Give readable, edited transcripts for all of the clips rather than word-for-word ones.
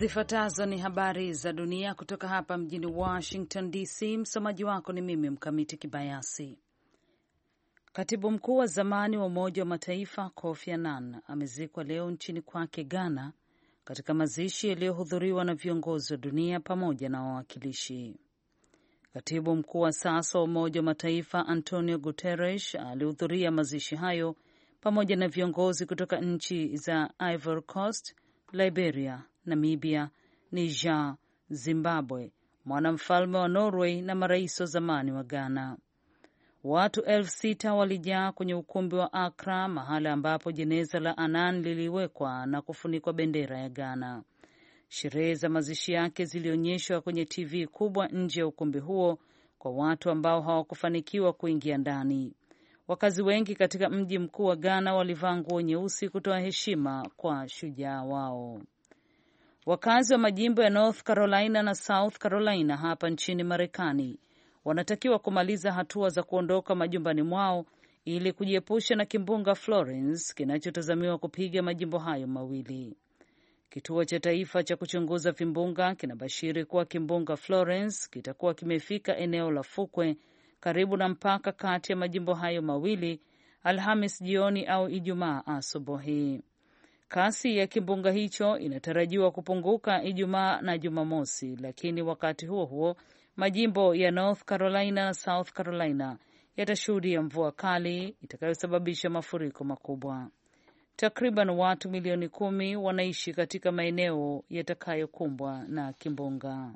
Zifuatazo ni habari za dunia kutoka hapa mjini Washington DC. Msomaji wako ni mimi Mkamiti Kibayasi. Katibu mkuu wa zamani wa Umoja wa Mataifa Kofi Annan amezikwa leo nchini kwake Ghana, katika mazishi yaliyohudhuriwa na viongozi wa dunia pamoja na wawakilishi. Katibu mkuu wa sasa wa Umoja wa Mataifa Antonio Guterres alihudhuria mazishi hayo pamoja na viongozi kutoka nchi za Ivory Coast, Liberia, Namibia, Niger, Zimbabwe, mwanamfalme wa Norway na marais wa zamani wa Ghana. Watu 6,000 walijaa kwenye ukumbi wa Accra, mahala ambapo jeneza la Annan liliwekwa na kufunikwa bendera ya Ghana. Sherehe za mazishi yake zilionyeshwa kwenye TV kubwa nje ya ukumbi huo kwa watu ambao hawakufanikiwa kuingia ndani. Wakazi wengi katika mji mkuu wa Ghana walivaa nguo nyeusi kutoa heshima kwa shujaa wao. Wakazi wa majimbo ya North Carolina na South Carolina hapa nchini Marekani wanatakiwa kumaliza hatua za kuondoka majumbani mwao ili kujiepusha na kimbunga Florence kinachotazamiwa kupiga majimbo hayo mawili. Kituo cha taifa cha kuchunguza vimbunga kinabashiri kuwa kimbunga Florence kitakuwa kimefika eneo la fukwe karibu na mpaka kati ya majimbo hayo mawili Alhamis jioni au Ijumaa asubuhi. Kasi ya kimbunga hicho inatarajiwa kupunguka Ijumaa na Jumamosi, lakini wakati huo huo majimbo ya North Carolina na South Carolina yatashuhudia mvua kali itakayosababisha mafuriko makubwa. Takriban watu milioni 10 wanaishi katika maeneo yatakayokumbwa na kimbunga.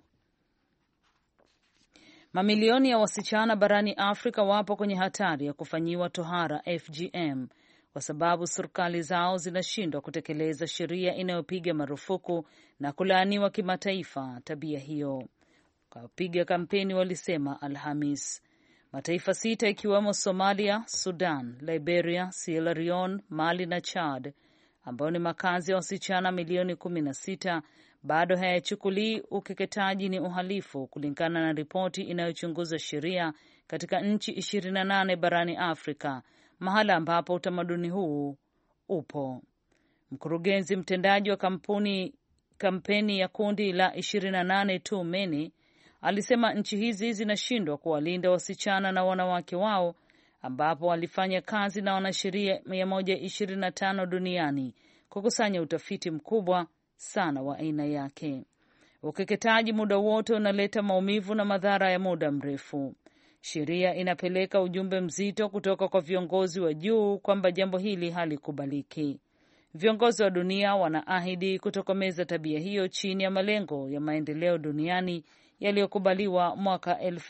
Mamilioni ya wasichana barani Afrika wapo kwenye hatari ya kufanyiwa tohara FGM kwa sababu serikali zao zinashindwa kutekeleza sheria inayopiga marufuku na kulaaniwa kimataifa tabia hiyo. Wapiga kampeni walisema Alhamis. Mataifa 6 ikiwemo Somalia, Sudan, Liberia, Sierra Leone, Mali na Chad, ambayo ni makazi ya wasichana milioni 16, bado hayachukulii ukeketaji ni uhalifu, kulingana na ripoti inayochunguza sheria katika nchi 28 barani Afrika, mahala ambapo utamaduni huu upo. Mkurugenzi mtendaji wa kampeni ya kundi la 28 Too Many alisema nchi hizi zinashindwa kuwalinda wasichana na wanawake wao, ambapo walifanya kazi na wanasheria 125 duniani kukusanya utafiti mkubwa sana wa aina yake. Ukeketaji muda wote unaleta maumivu na madhara ya muda mrefu. Sheria inapeleka ujumbe mzito kutoka kwa viongozi wa juu kwamba jambo hili halikubaliki. Viongozi wa dunia wanaahidi kutokomeza tabia hiyo chini ya malengo ya maendeleo duniani yaliyokubaliwa mwaka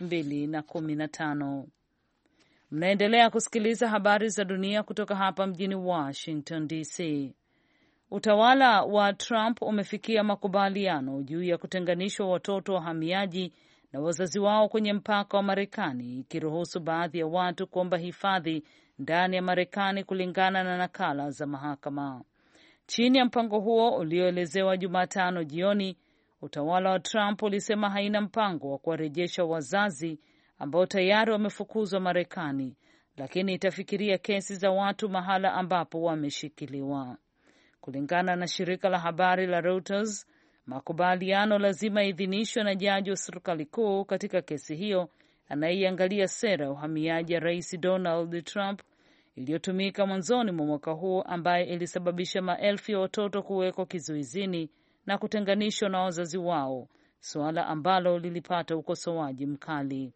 2015. Mnaendelea kusikiliza habari za dunia kutoka hapa mjini Washington DC. Utawala wa Trump umefikia makubaliano juu ya kutenganishwa watoto wahamiaji na wazazi wao kwenye mpaka wa Marekani, ikiruhusu baadhi ya watu kuomba hifadhi ndani ya Marekani kulingana na nakala za mahakama. Chini ya mpango huo ulioelezewa Jumatano jioni, utawala wa Trump ulisema haina mpango wa kuwarejesha wazazi ambao tayari wamefukuzwa Marekani, lakini itafikiria kesi za watu mahala ambapo wameshikiliwa. Kulingana na shirika la habari la Reuters, makubaliano lazima idhinishwe na jaji wa serikali kuu katika kesi hiyo anayeiangalia sera ya uhamiaji ya Rais Donald Trump iliyotumika mwanzoni mwa mwaka huu, ambaye ilisababisha maelfu ya watoto kuwekwa kizuizini na kutenganishwa na wazazi wao, suala ambalo lilipata ukosoaji mkali.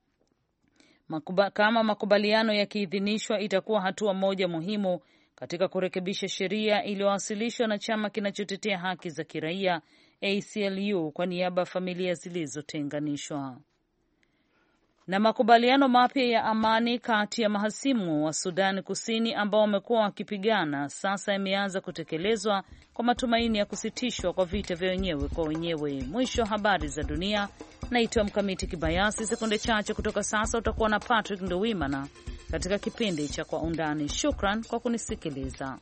Kama makubaliano yakiidhinishwa, itakuwa hatua moja muhimu katika kurekebisha sheria iliyowasilishwa na chama kinachotetea haki za kiraia ACLU kwa niaba ya familia zilizotenganishwa. Na makubaliano mapya ya amani kati ya mahasimu wa Sudan Kusini ambao wamekuwa wakipigana sasa yameanza kutekelezwa kwa matumaini ya kusitishwa kwa vita vya wenyewe kwa wenyewe. Mwisho wa habari za dunia. Naitwa Mkamiti Kibayasi. Sekunde chache kutoka sasa utakuwa na Patrick Nduwimana katika kipindi cha Kwa Undani. Shukran kwa kunisikiliza.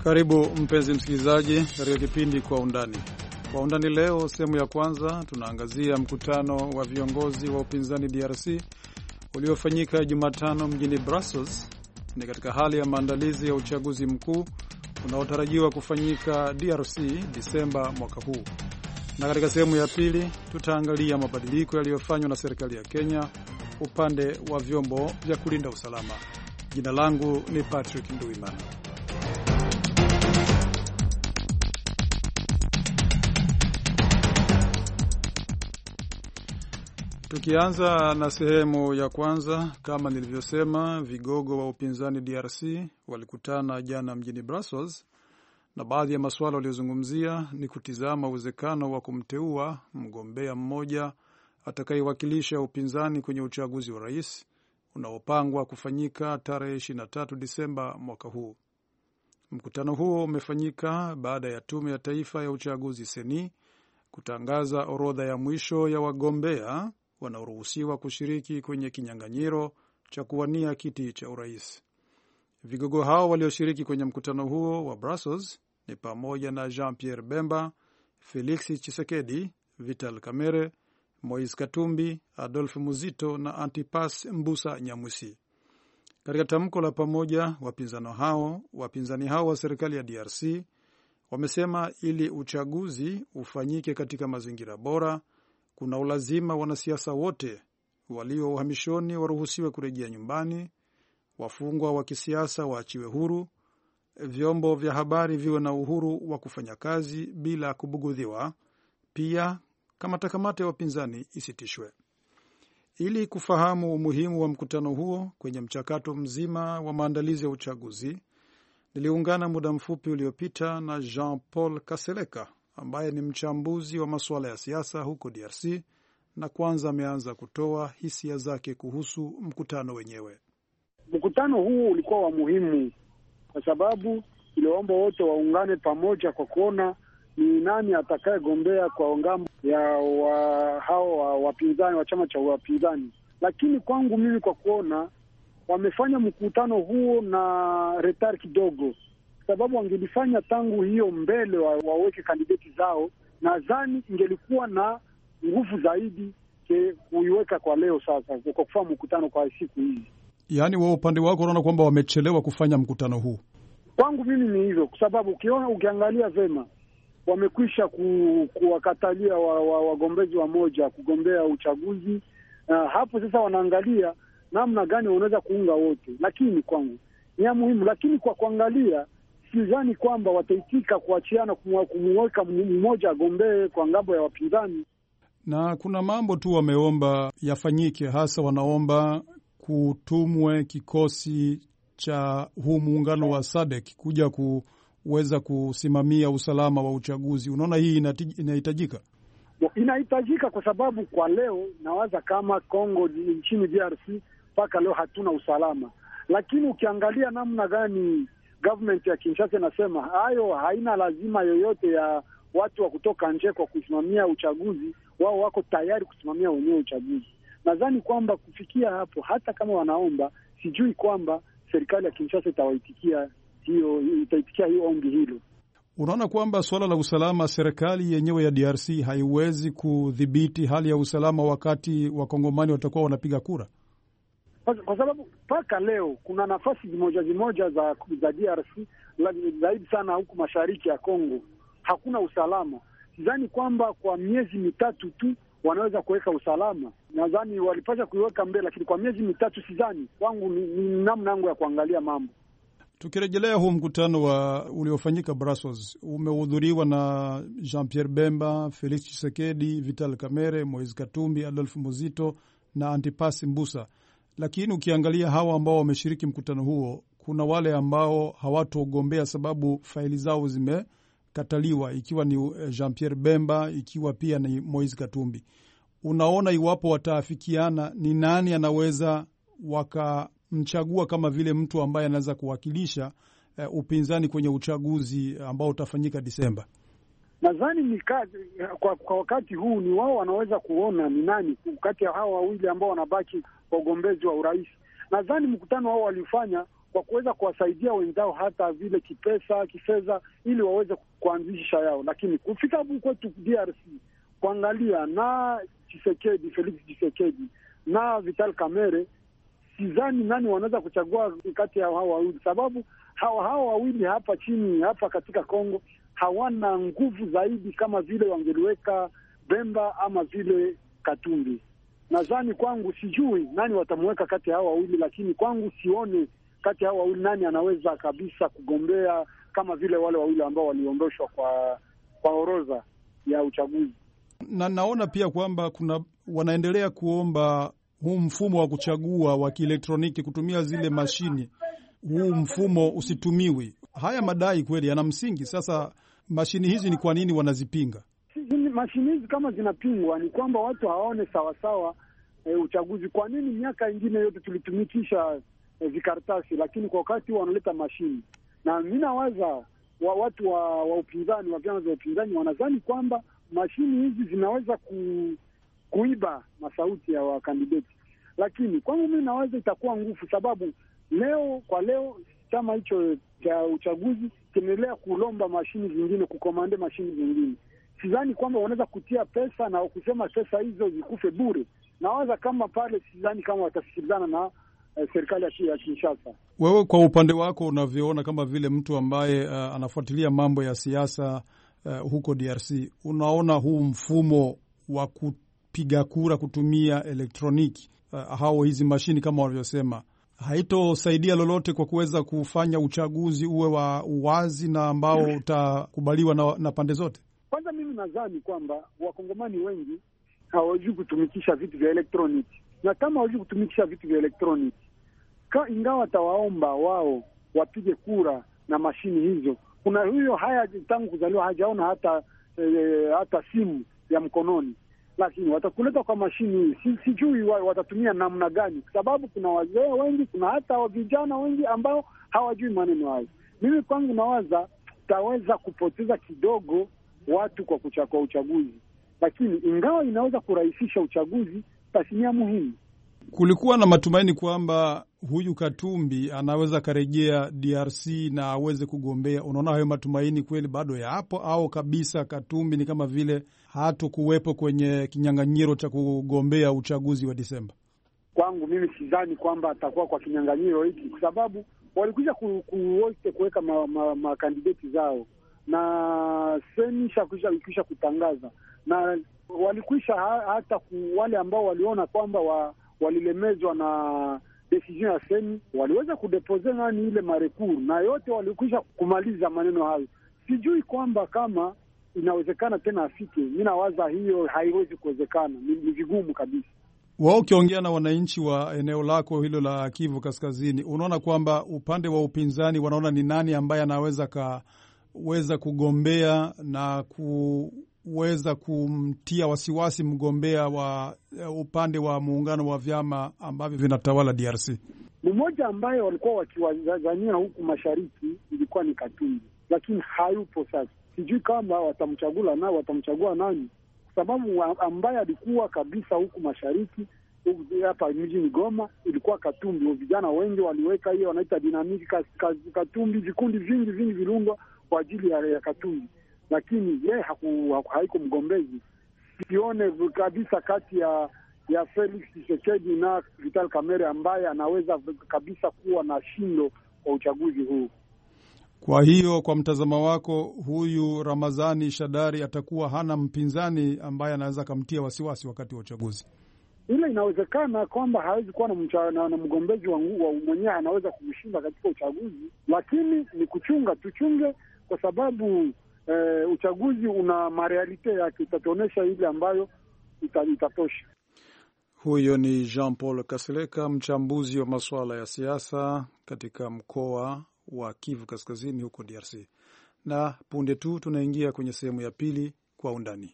Karibu mpenzi msikilizaji katika kipindi Kwa Undani. Kwa Undani leo, sehemu ya kwanza, tunaangazia mkutano wa viongozi wa upinzani DRC uliofanyika Jumatano mjini Brussels. Ni katika hali ya maandalizi ya uchaguzi mkuu unaotarajiwa kufanyika DRC Disemba mwaka huu. Na katika sehemu ya pili, tutaangalia mabadiliko yaliyofanywa na serikali ya Kenya upande wa vyombo vya kulinda usalama. Jina langu ni Patrick Nduimana. Tukianza na sehemu ya kwanza, kama nilivyosema, vigogo wa upinzani DRC walikutana jana mjini Brussels, na baadhi ya masuala waliozungumzia ni kutizama uwezekano wa kumteua mgombea mmoja atakayewakilisha upinzani kwenye uchaguzi wa rais unaopangwa kufanyika tarehe 23 Disemba mwaka huu. Mkutano huo umefanyika baada ya Tume ya Taifa ya Uchaguzi Seni kutangaza orodha ya mwisho ya wagombea wanaoruhusiwa kushiriki kwenye kinyang'anyiro cha kuwania kiti cha urais. Vigogo hao walioshiriki kwenye mkutano huo wa Brussels ni pamoja na Jean-Pierre Bemba, Felix Tshisekedi, Vital Kamerhe, Moise Katumbi, Adolphe Muzito na Antipas Mbusa Nyamwisi. Katika tamko la pamoja, wapinzani hao wa serikali ya DRC wamesema ili uchaguzi ufanyike katika mazingira bora, kuna ulazima wanasiasa wote walio uhamishoni waruhusiwe kurejea nyumbani, wafungwa wa kisiasa waachiwe huru, vyombo vya habari viwe na uhuru wa kufanya kazi bila kubugudhiwa, pia kamata ya wapinzani isitishwe. Ili kufahamu umuhimu wa mkutano huo kwenye mchakato mzima wa maandalizi ya uchaguzi, niliungana muda mfupi uliopita na Jean-Paul Kaseleka ambaye ni mchambuzi wa masuala ya siasa huko DRC, na kwanza ameanza kutoa hisia zake kuhusu mkutano wenyewe. Mkutano huu ulikuwa wa muhimu kwa sababu iliomba wote waungane pamoja kwa kuona ni nani atakayegombea kwa ngambo ya hao wapinzani wa chama cha wapinzani. Lakini kwangu mimi, kwa kuona wamefanya mkutano huo na retard kidogo, sababu wangelifanya tangu hiyo mbele waweke kandidati zao, nadhani ingelikuwa na nguvu zaidi kuiweka kwa leo sasa kwa kufanya mkutano kwa siku hii. Yaani wewe upande wako unaona kwamba wamechelewa kufanya mkutano huu? Kwangu mimi ni hivyo, kwa sababu ukiangalia vema wamekwisha kuwakatalia wagombezi wa moja kugombea uchaguzi. Hapo sasa wanaangalia namna gani wanaweza kuunga wote, lakini kwangu ni ya muhimu. Lakini kwa kuangalia, sidhani kwamba wataitika kuachiana kumweka mmoja agombee kwa ngambo ya wapinzani. Na kuna mambo tu wameomba yafanyike, hasa wanaomba kutumwe kikosi cha huu muungano wa SADC kuja kuweza kusimamia usalama wa uchaguzi. Unaona hii inahitajika? Inahitajika kwa sababu kwa leo nawaza kama Kongo nchini DRC mpaka leo hatuna usalama. Lakini ukiangalia namna gani government ya Kinshasa inasema hayo haina lazima yoyote ya watu wa kutoka nje kwa kusimamia uchaguzi, wao wako tayari kusimamia wenyewe uchaguzi. Nadhani kwamba kufikia hapo, hata kama wanaomba, sijui kwamba serikali ya Kinshasa itaitikia hiyo ombi hilo. Unaona kwamba swala la usalama, serikali yenyewe ya DRC haiwezi kudhibiti hali ya usalama wakati wakongomani watakuwa wanapiga kura? Kwa sababu mpaka leo kuna nafasi zimoja za DRC, zaidi sana huku mashariki ya Kongo, hakuna usalama. Sidhani kwamba kwa miezi mitatu tu wanaweza kuweka usalama. Nadhani walipaswa kuiweka mbele, lakini kwa miezi mitatu sidhani. Kwangu ni namna yangu ya kuangalia mambo. Tukirejelea huu mkutano uliofanyika Brussels, umehudhuriwa na Jean-Pierre Bemba, Felix Tshisekedi, Vital Kamerhe, Moise Katumbi, Adolphe Muzito na Antipas Mbusa. Lakini ukiangalia hawa ambao wameshiriki mkutano huo, kuna wale ambao hawatogombea sababu faili zao zimekataliwa, ikiwa ni Jean-Pierre Bemba, ikiwa pia ni Moise Katumbi. Unaona iwapo wataafikiana, ni nani anaweza wakamchagua kama vile mtu ambaye anaweza kuwakilisha upinzani kwenye uchaguzi ambao utafanyika Disemba? Nadhani ni kazi kwa wakati huu, ni wao wanaweza kuona ni nani kati ya hao wawili ambao wanabaki kwa ugombezi wa urais. Nadhani mkutano wao walifanya kwa kuweza kuwasaidia wenzao hata vile kifedha, ili waweze kuanzisha yao. Lakini kufika huku kwetu DRC kuangalia na Felix Tshisekedi na Vital Kamerhe, sidhani nani wanaweza kuchagua kati ya hao wawili, sababu hao wawili hapa chini hapa katika Kongo hawana nguvu zaidi kama vile wangeliweka Bemba ama vile Katumbi. Nadhani kwangu, sijui nani watamweka kati ya hao wawili, lakini kwangu sione kati ya hao wawili nani anaweza kabisa kugombea kama vile wale wawili ambao waliondoshwa kwa orodha ya uchaguzi. Na naona pia kwamba wanaendelea kuomba huu mfumo wa kuchagua wa kielektroniki kutumia zile mashini, huu mfumo usitumiwi. Haya madai kweli yana msingi. Sasa mashini hizi ni kwa nini wanazipinga? Mashini hizi kama zinapingwa ni kwamba watu hawaone sawasawa uchaguzi. Kwa nini miaka ingine yote tulitumikisha vikaratasi, lakini kwa wakati wanaleta mashini? Na mimi nawaza watu wa upinzani, wa vyama vya upinzani wanadhani kwamba mashini hizi zinaweza kuiba masauti ya wakandidati, lakini kwangu mimi nawaza itakuwa nguvu, sababu leo chama hicho cha uchaguzi kinaendelea kulomba mashini zingine, kukomande mashini zingine. Sidhani kwamba wanaweza kutia pesa na kusema pesa hizo zikufe bure. Nawaza kama pale, sidhani kama watasikilizana na serikali ya Kinshasa. Wewe kwa upande wako unavyoona, kama vile mtu ambaye anafuatilia mambo ya siasa huko DRC, unaona huu mfumo wa kupiga kura kutumia elektroniki hao hizi mashini kama wanavyosema, haitosaidia lolote kwa kuweza kufanya uchaguzi uwe wa uwazi na ambao utakubaliwa na pande zote? Kwanza mimi nadhani kwamba wakongomani wengi hawajui kutumikisha vitu vya elektroniki, na kama hawajui kutumikisha vitu vya elektroniki, ingawa watawaomba wao wapige kura na mashini hizo, kuna huyo tangu kuzaliwa hajaona hata simu ya mkononi, lakini watakuleta kwa mashini hii. Sijui watatumia namna gani, kwa sababu kuna wazee wengi, kuna hata vijana wengi ambao hawajui maneno hayo. Mimi kwangu nawaza taweza kupoteza kidogo watu kwa kuchagua uchaguzi, lakini ingawa inaweza kurahisisha uchaguzi, basi ni muhimu. Kulikuwa na matumaini kwamba huyu Katumbi anaweza karejea DRC na aweze kugombea. Unaona hayo matumaini kweli bado yapo, au kabisa Katumbi ni kama vile hatakuwepo kwenye kinyang'anyiro cha kugombea uchaguzi wa Disemba? Kwangu mimi sidhani kwamba atakuwa kwa kinyang'anyiro hiki, kwa sababu walikuja kuweka makandidati zao na seni kisha kutangaza, na walikwisha hata wale ambao waliona kwamba walilemezwa na decision ya seni waliweza kudepose ile marekuru, na yote walikwisha kumaliza maneno hayo. Sijui kwamba kama inawezekana tena afike. Mimi nawaza hiyo haiwezi kuwezekana, ni vigumu kabisa. Wao ukiongea na wananchi wa eneo lako hilo la Kivu Kaskazini, unaona kwamba upande wa upinzani wanaona ni nani ambaye anaweza kugombea na kuweza kumtia wasiwasi mgombea wa upande wa muungano wa vyama ambavyo vinatawala DRC? Mmoja ambaye walikuwa wakiwazania huku mashariki ilikuwa ni Katumbi, lakini hayupo sasa. Sijui kama watamchagua nani, kwa sababu ambaye alikuwa kabisa huku mashariki hapa mjini Goma ilikuwa Katumbi. Vijana wengi waliweka hiyo wanaita dinamiki Katumbi, vikundi vingi vilundwa kwa ajili ya Katumbi, lakini yeye haiko mgombezi. Sione kabisa kati ya Felix Tshisekedi na Vital Kamerhe ambaye anaweza kabisa kuwa na shindo kwa uchaguzi huu. Kwa hiyo kwa mtazamo wako, huyu Ramazani Shadari atakuwa hana mpinzani ambaye anaweza kumtia wasiwasi wakati wa uchaguzi? Ile inawezekana kwamba hawezi kuwa na mgombezi wa mwenyewe anaweza kumshinda katika uchaguzi, lakini ni tuchunge kwa sababu uchaguzi una marealite yake, itatuonesha ile ambayo itatosha. Huyo ni Jean-Paul Kaseleka, mchambuzi wa masuala ya siasa katika mkoa wa Kivu Kaskazini huko DRC. Na punde tu tunaingia kwenye sehemu ya pili, kwa undani.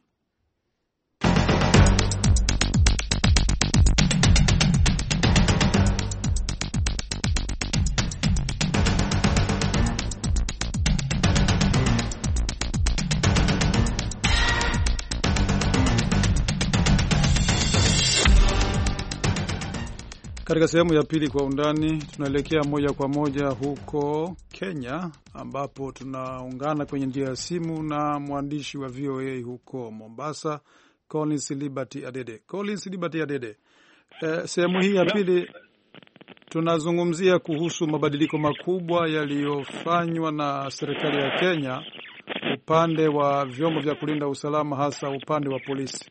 Katika sehemu ya pili kwa undani, tunaelekea moja kwa moja huko Kenya, ambapo tunaungana kwenye njia ya simu na mwandishi wa VOA huko Mombasa, Collins Liberty Adede. Collins Liberty Adede, sehemu hii ya pili tunazungumzia kuhusu mabadiliko makubwa yaliyofanywa na serikali ya Kenya upande wa vyombo vya kulinda usalama, hasa upande wa polisi.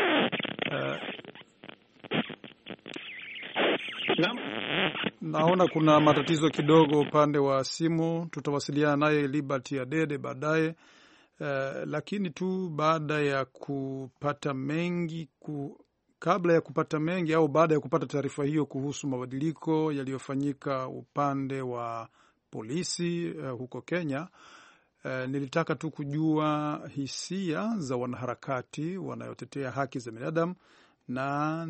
Naona kuna matatizo kidogo upande wa simu, tutawasiliana naye Liberty Adede baadaye. Lakini tu baada ya kupata mengi kabla ya kupata mengi au baada ya kupata taarifa hiyo kuhusu mabadiliko yaliyofanyika upande wa polisi huko Kenya, nilitaka tu kujua hisia za wanaharakati wanayotetea haki za binadamu, na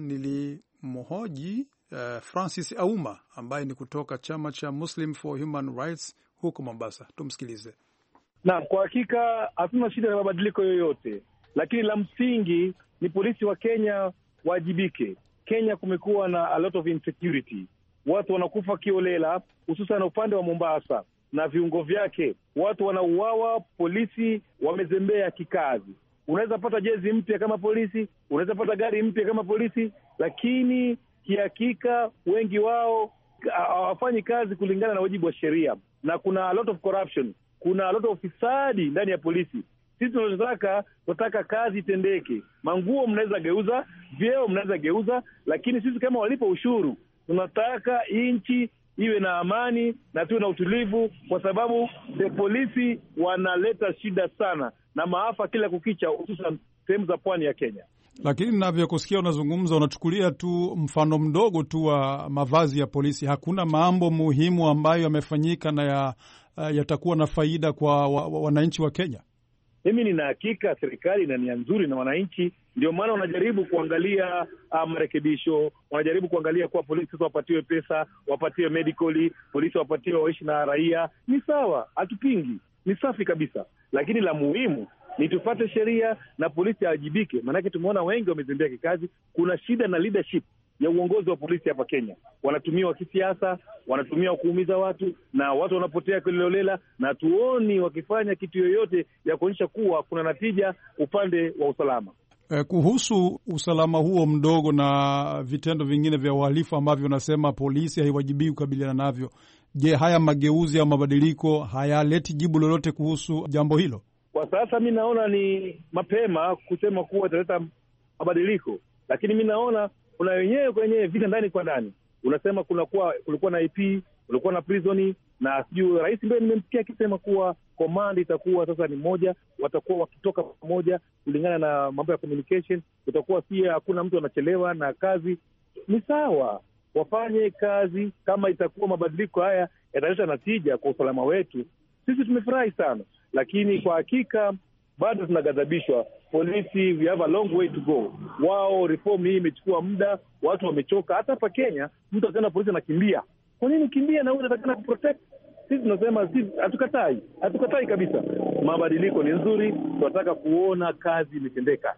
nilimhoji Francis Auma ambaye ni kutoka chama cha Muslim for Human Rights huko Mombasa. Tumsikilize. Naam, kwa hakika hatuna shida na mabadiliko yoyote, lakini la msingi ni polisi wa Kenya wajibike. Kenya kumekuwa na a lot of insecurity. Watu wanakufa kiolela, hususan upande wa Mombasa na viungo vyake. Watu wanauawa, polisi wamezembea kikazi. Unaweza pata jezi mpya kama polisi, unaweza pata gari mpya kama polisi, lakini kihakika wengi wao hawafanyi kazi kulingana na wajibu wa sheria, na kuna a lot of corruption, kuna a lot of fisadi ndani ya polisi. Sisi tunataka kazi itendeke. Manguo mnaweza geuza, vyeo mnaweza geuza, lakini sisi kama walipa ushuru tunataka nchi iwe na amani na tuwe na utulivu, kwa sababu polisi wanaleta shida sana na maafa kila kukicha, hususan sehemu za pwani ya Kenya. Lakini ninavyokusikia unazungumza, unachukulia tu mfano mdogo tu wa mavazi ya polisi. Hakuna mambo muhimu ambayo yamefanyika na yatakuwa na faida kwa wananchi wa Kenya. Mimi nina hakika serikali ina nia nzuri na wananchi, ndio maana wanajaribu kuangalia marekebisho, wanajaribu kuangalia kuwa polisi wapatiwe pesa, wapatiwe medically, polisi wapatiwe waishi na raia. Ni sawa, hatupingi, ni safi kabisa, lakini la muhimu ni tupate sheria na polisi awajibike. Maanake tumeona wengi wamezembea kikazi. Kuna shida na leadership ya uongozi wa polisi hapa Kenya. Wanatumiwa kisiasa, wanatumiwa kuumiza watu, na watu wanapotea kiholela, na tuoni wakifanya kitu yoyote ya kuonyesha kuwa kuna natija upande wa usalama. Kuhusu usalama huo mdogo na vitendo vingine vya uhalifu ambavyo unasema polisi haiwajibiki kukabiliana navyo, je, haya mageuzi au mabadiliko hayaleti jibu lolote kuhusu jambo hilo? Kwa sasa mi naona ni mapema kusema kuwa italeta mabadiliko, lakini mi naona kuna wenyewe kwenye vita ndani kwa ndani. Unasema kulikuwa na IP, kulikuwa na prisoni, na sijui rais mbele nimemsikia akisema kuwa command itakuwa sasa ni moja, watakuwa wakitoka pamoja kulingana na mambo ya communication. Utakuwa pia hakuna mtu anachelewa na kazi. Ni sawa, wafanye kazi. Kama itakuwa mabadiliko haya yataleta natija kwa usalama wetu, sisi tumefurahi sana, lakini kwa hakika bado tunaghadhabishwa. Polisi, we have a long way to go. Wao reform hii imechukua muda, watu wamechoka. Hata hapa Kenya mtu akiona polisi anakimbia. Kwa nini kimbia na wewe unataka kuprotect? Sisi tunasema sisi hatukatai kabisa. Mabadiliko ni nzuri, tunataka kuona kazi imetendeka.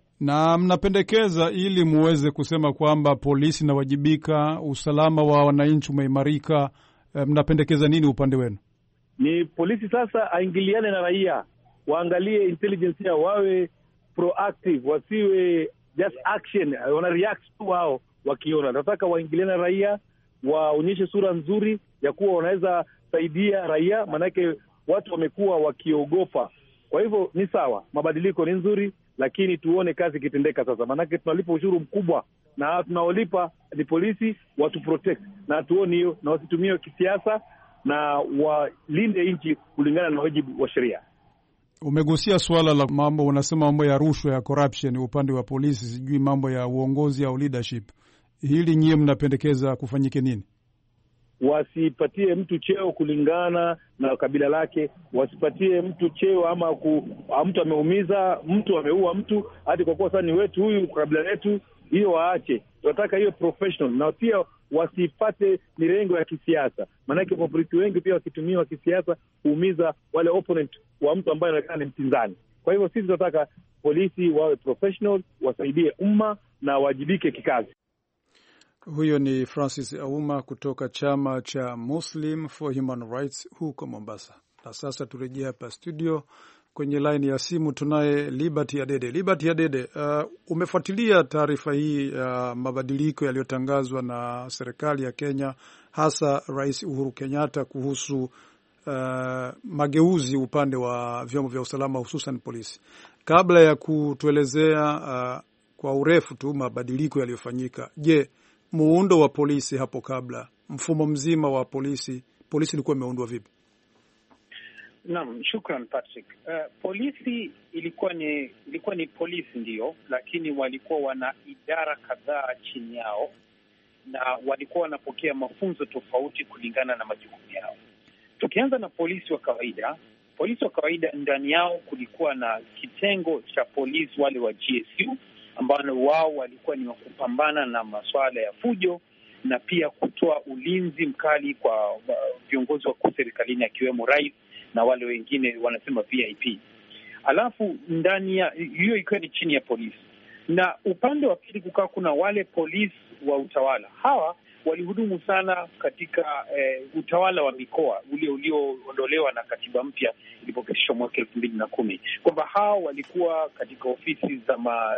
Na mnapendekeza ili muweze kusema kwamba polisi inawajibika, usalama wa wananchi umeimarika, mnapendekeza nini upande wenu? Ni polisi sasa aingiliane na raia, waangalie intelligence yao, wawe proactive, wasiwe just action, wana react tu wao wakiona. Nataka waingiliane na raia, waonyeshe sura nzuri ya kuwa wanaweza saidia raia, manake watu wamekuwa wakiogopa. Kwa hivyo ni sawa, mabadiliko ni nzuri, lakini tuone kazi ikitendeka sasa, manake tunalipa ushuru mkubwa na tunaolipa ni polisi watu protect, na tuone hiyo, na wasitumie kisiasa, na walinde nchi kulingana na wajibu wa sheria. Umegusia swala la mambo, unasema mambo ya rushwa, ya corruption upande wa polisi, sijui mambo ya uongozi au leadership. Hili nyie mnapendekeza kufanyike nini? Wasipatie mtu cheo kulingana na kabila lake, wasipatie mtu cheo ama mtu ameumiza mtu, ameua mtu hadi kwa kuwa sasa ni wetu huyu kabila letu. Hiyo waache, tunataka hiyo professional. Na pia wasipate mirengo ya kisiasa, maanake mapolisi wengi pia wakitumiwa kisiasa kuumiza wale opponent wa mtu ambaye anaonekana ni mpinzani. Kwa hivyo sisi tunataka polisi wawe professional, wasaidie umma na wajibike kikazi. Huyo ni Francis Auma kutoka chama cha Muslim for Human Rights huko Mombasa. Na sasa turejea hapa studio. Kwenye line ya simu tunaye Liberty Adede. Liberty Adede, umefuatilia taarifa hii ya mabadiliko yaliyotangazwa na serikali ya Kenya, hasa Rais Uhuru Kenyatta kuhusu mageuzi upande wa vyombo vya usalama hususan polisi. Kabla ya kutuelezea kwa urefu tu mabadiliko yaliyofanyika, je, muundo wa polisi hapo kabla, mfumo mzima wa polisi ilikuwa imeundwa vipi? Naam, shukran Patrick. Polisi ilikuwa ni polisi ndio, lakini walikuwa wana idara kadhaa chini yao na walikuwa wanapokea mafunzo tofauti kulingana na majukumu yao. Tukianza na polisi wa kawaida ndani yao kulikuwa na kitengo cha polisi wale wa GSU ambao wao walikuwa ni wakupambana na masuala ya fujo na pia kutoa ulinzi mkali kwa viongozi wa serikalini akiwemo rais na wale wengine wanasema VIP. Alafu ndani ya hiyo ikiwa ni chini ya polisi, na upande wa pili kukaa kuna wale polisi wa utawala. Hawa walihudumu sana katika utawala wa mikoa ule ulioondolewa na katiba mpya ilipopitishwa mwaka 2010, kwamba hao walikuwa katika ofisi za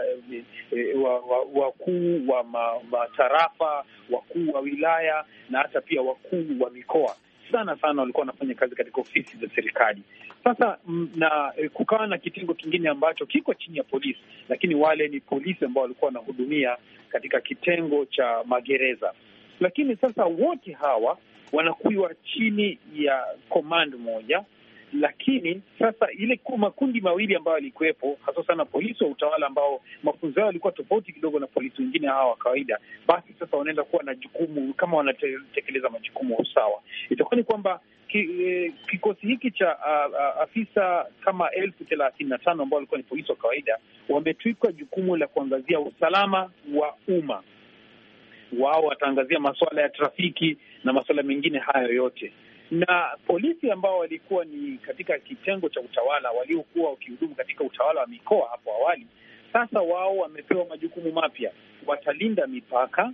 wakuu wa matarafa, wakuu wa wilaya na hata pia wakuu wa mikoa. Sana walikuwa wanafanya kazi katika ofisi za serikali. Sasa na kukawa na kitengo kingine ambacho kiko chini ya polisi, lakini wale ni polisi ambao walikuwa wanahudumia katika kitengo cha magereza. Lakini sasa wote hawa wanakuwa chini ya command moja, lakini sasa ile makundi mawili ambayo yalikuwepo, hasa sana polisi wa utawala ambao mafunzo yao yalikuwa tofauti kidogo na polisi wengine hawa wa kawaida, basi sasa wanaenda kuwa na jukumu kama wanatekeleza majukumu sawa. Itakuwa ni kwamba kikosi hiki cha afisa kama 35,000 ambao walikuwa ni polisi wa kawaida wametwikwa jukumu la kuangazia usalama wa umma. Wao wataangazia masuala ya trafiki na masuala mengine hayo yote. Na polisi ambao walikuwa ni katika kitengo cha utawala, waliokuwa wakihudumu katika utawala wa mikoa hapo awali, sasa wao wamepewa majukumu mapya. Watalinda mipaka,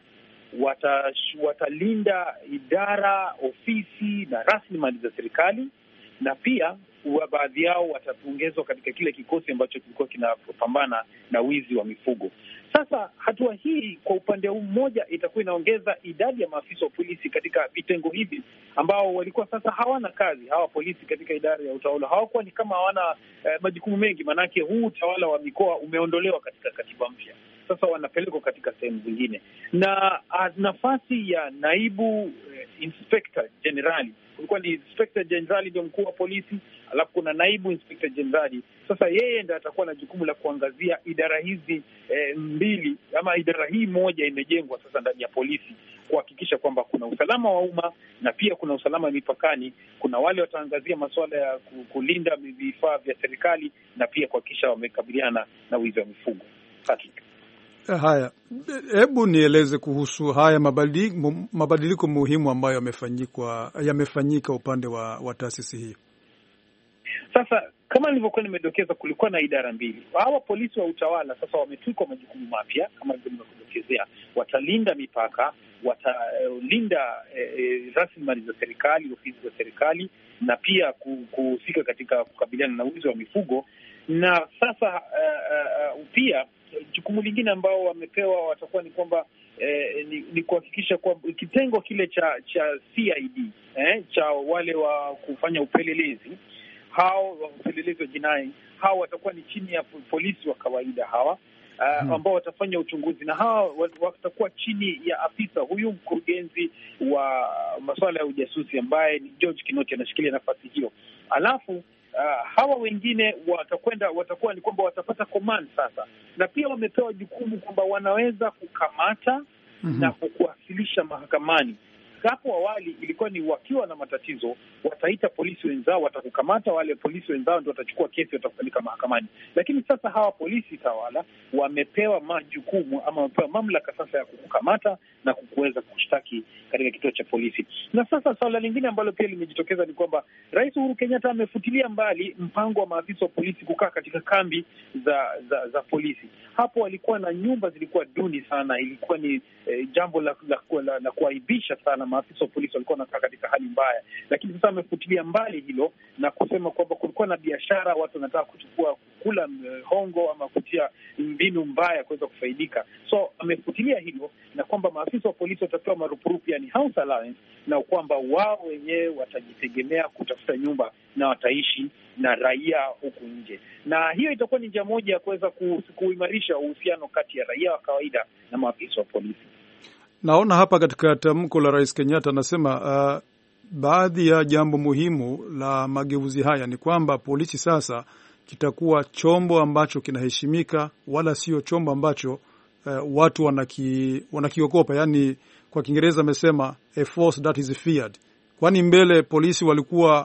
watalinda idara, ofisi na rasilimali za serikali, na pia baadhi yao wataongezwa katika kile kikosi ambacho kilikuwa kinapambana na wizi wa mifugo. Sasa hatua hii kwa upande mmoja itakuwa inaongeza idadi ya maafisa wa polisi katika vitengo hivi ambao walikuwa sasa hawana kazi. Hawa polisi katika idara ya utawala hawakuwa ni kama hawana majukumu mengi, manake huu utawala wa mikoa umeondolewa katika katiba mpya. Sasa wanapelekwa katika sehemu zingine, na nafasi ya naibu inspector generali, kulikuwa ni inspector generali ndio mkuu wa polisi, alafu kuna naibu inspector generali. Sasa yeye ndiye atakuwa na jukumu la kuangazia idara hizi mbili, ama idara hii moja imejengwa sasa ndani ya polisi kuhakikisha kwamba kuna usalama wa umma na pia kuna usalama mipakani. Kuna wale wataangazia masuala ya kulinda vifaa vya serikali na pia kuhakikisha wamekabiliana na wizi wa mifugo. Haya, hebu nieleze kuhusu haya mabadiliko muhimu ambayo yamefanyika upande wa taasisi hii. Sasa kama nilivyokuwa nimedokeza, kulikuwa na idara mbili. Hawa polisi wa utawala sasa wametwikwa majukumu mapya kama nilivyokudokezea. Watalinda mipaka, watalinda rasilimali za serikali, ofisi za serikali, na pia kuhusika katika kukabiliana na wizi wa mifugo. Na sasa pia jukumu lingine ambao wamepewa watakuwa ni kwamba ni kuhakikisha kwamba kitengo kile cha CID cha wale wa kufanya upelelezi, hao wa upelelezi wa jinai, hao watakuwa ni chini ya polisi wa kawaida hawa ambao watafanya uchunguzi, na hawa watakuwa chini ya afisa huyu mkurugenzi wa masuala ya ujasusi ambaye ni George Kinoti, anashikilia nafasi hiyo. Alafu hawa wengine watakuwa ni kwamba watapata command sasa, na pia wamepewa jukumu kwamba wanaweza kukamata na kuwasilisha mahakamani hapo awali ilikuwa ni wakiwa na matatizo wataita polisi wenzao, watakukamata, wale polisi wenzao ndio watachukua kesi, watapeleka mahakamani. Lakini sasa hawa polisi tawala wamepewa majukumu ama wamepewa mamlaka sasa ya kukukamata na kukuweza kushtaki katika kituo cha polisi. Na sasa swala lingine ambalo pia limejitokeza ni kwamba Rais Uhuru Kenyatta amefutilia mbali mpango wa maafisa wa polisi kukaa katika kambi za polisi. Hapo walikuwa na nyumba zilikuwa duni sana, ilikuwa ni jambo la kuaibisha sana. Maafisa wa polisi walikuwa wanakaa katika hali mbaya, lakini sasa amefutilia mbali hilo na kusema kwamba kulikuwa na biashara, watu wanataka kula hongo ama kutia mbinu mbaya kuweza kufaidika. So amefutilia hilo na kwamba maafisa wa polisi watapewa marupurupu, yani house allowance, na kwamba wao wenyewe watajitegemea kutafuta nyumba na wataishi na raia huku nje. Na hiyo itakuwa ni njia moja ya kuweza kuimarisha uhusiano kati ya raia wa kawaida na maafisa wa polisi. Naona hapa katika tamko la Rais Kenyatta anasema baadhi ya jambo muhimu la mageuzi haya ni kwamba polisi sasa kitakuwa chombo ambacho kinaheshimika, wala sio chombo ambacho watu wanakiogopa. Yani kwa Kiingereza amesema a force that is feared. Kwani mbele polisi walikuwa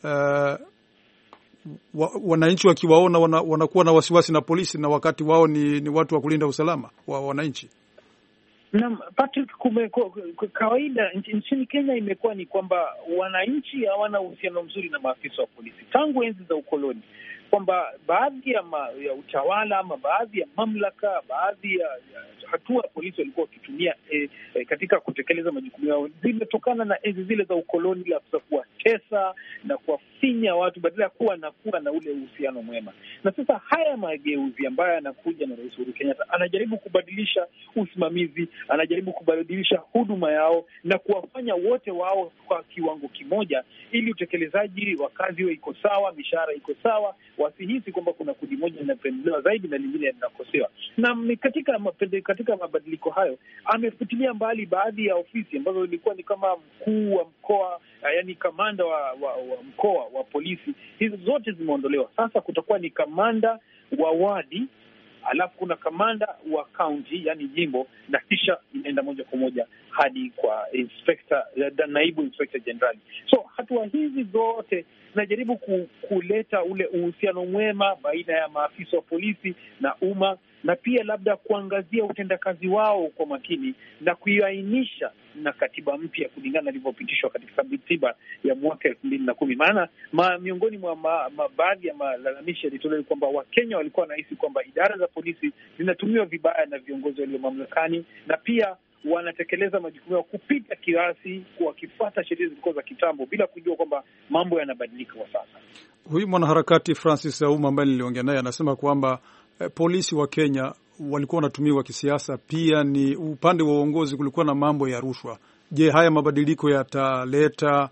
wananchi wakiwaona wanakuwa na wasiwasi na polisi, na wakati wao ni watu wa kulinda usalama wa wananchi. Naam, Patrick, kawaida nchini Kenya imekuwa ni kwamba wananchi hawana uhusiano mzuri na maafisa wa polisi tangu enzi za ukoloni, kwamba baadhi ya utawala ama baadhi ya mamlaka, baadhi ya hatua polisi walikuwa wakitumia katika kutekeleza majukumu yao zimetokana na enzi zile za ukoloni, la kuwatesa na kuwafinya watu badala ya kuwa na ule uhusiano mwema. Na sasa haya mageuzi ambayo yanakuja na Rais Uhuru Kenyatta, anajaribu kubadilisha usimamizi, anajaribu kubadilisha huduma yao na kuwafanya wote wao kwa kiwango kimoja, ili utekelezaji wa kazi huo iko sawa, mishahara iko sawa, wasihisi kwamba kuna kundi moja linapendelewa zaidi na lingine linakosewa. Na katika mabadiliko hayo amefutilia mbali baadhi ya ofisi ambazo ilikuwa ni kama mkuu wa mkoa, yani kamanda wa mkoa wa polisi. Hizo zote zimeondolewa. Sasa kutakuwa ni kamanda wa wadi, alafu kuna kamanda wa county, yani jimbo, na kisha inaenda moja kwa moja hadi kwa naibu inspector general. So hatua hizi zote zinajaribu kuleta ule uhusiano mwema baina ya maafisa wa polisi na umma, na pia labda kuangazia utendakazi wao kwa makini na kuiainisha na katiba mpya kulingana na ilivyopitishwa katika katiba ya mwaka 2010. Maana miongoni mwa baadhi ya malalamishi yalitolewa kwamba Wakenya walikuwa wanahisi kwamba idara za polisi zinatumiwa vibaya na viongozi walio mamlakani, na pia wanatekeleza majukumu yao kupita kiasi, wakifuata sheria zilikuwa za kitambo bila kujua kwamba mambo yanabadilika kwa sasa. Huyu mwanaharakati Francis Auma ambaye niliongea naye anasema kwamba polisi wa Kenya walikuwa wanatumiwa kisiasa, pia ni upande wa uongozi kulikuwa na mambo ya rushwa. Je, haya mabadiliko yataleta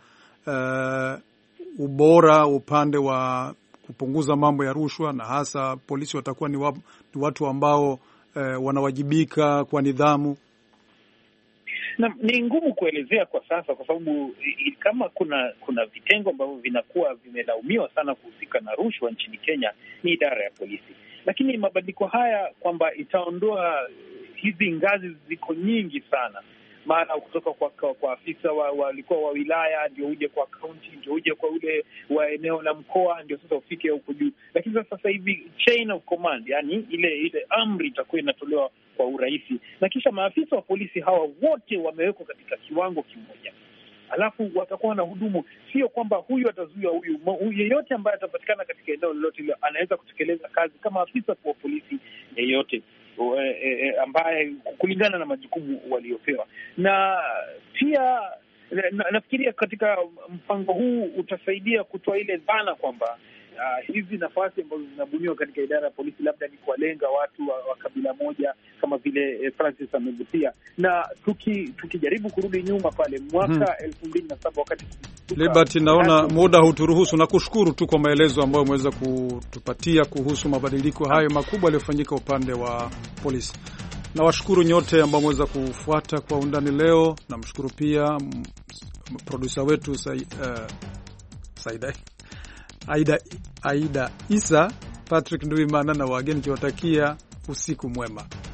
ubora upande wa kupunguza mambo ya rushwa, na hasa polisi watakuwa ni watu ambao wanawajibika kwa nidhamu? Na ni ngumu kuelezea kwa sasa, kwa sababu kama kuna vitengo ambavyo vinakuwa vimelaumiwa sana kuhusika na rushwa nchini Kenya ni idara ya polisi. Lakini mabadiliko haya kwamba itaondoa hizi ngazi ziko nyingi sana, mara kutoka kwa afisa walikuwa wa wilaya ndio uje kwa county, ndio uje kwa ule wa eneo la mkoa, ndio sasa ufike huko juu. Lakini sasa hivi chain of command, yani ile amri itakuwa inatolewa kwa urahisi, na kisha maafisa wa polisi hawa wote wamewekwa katika kiwango kimoja, alafu watakuwa na hudumu. Sio kwamba huyu atazuia huyu, yeyote ambaye atapatikana katika eneo lolote ile anaweza kutekeleza kazi kama afisa wa polisi yeyote ambaye kulingana na majukumu waliopewa. Na pia nafikiria katika mpango huu utasaidia kutoa ile dhana kwamba hizi nafasi ambazo zinabuniwa katika idara ya polisi labda ni kuwalenga watu wa kabila moja kama vile Francis amegusia. Na tukijaribu kurudi nyuma pale mwaka 2007 wakati Liberty, naona muda huturuhusu, na kushukuru tu kwa maelezo ambayo umeweza kutupatia kuhusu mabadiliko hayo makubwa yaliyofanyika upande wa polisi. Na washukuru nyote ambao mweza kufuata kwa undani leo. Namshukuru pia producer wetu Aida Isa, Patrick Nduimana na wageni, kiwatakia usiku mwema.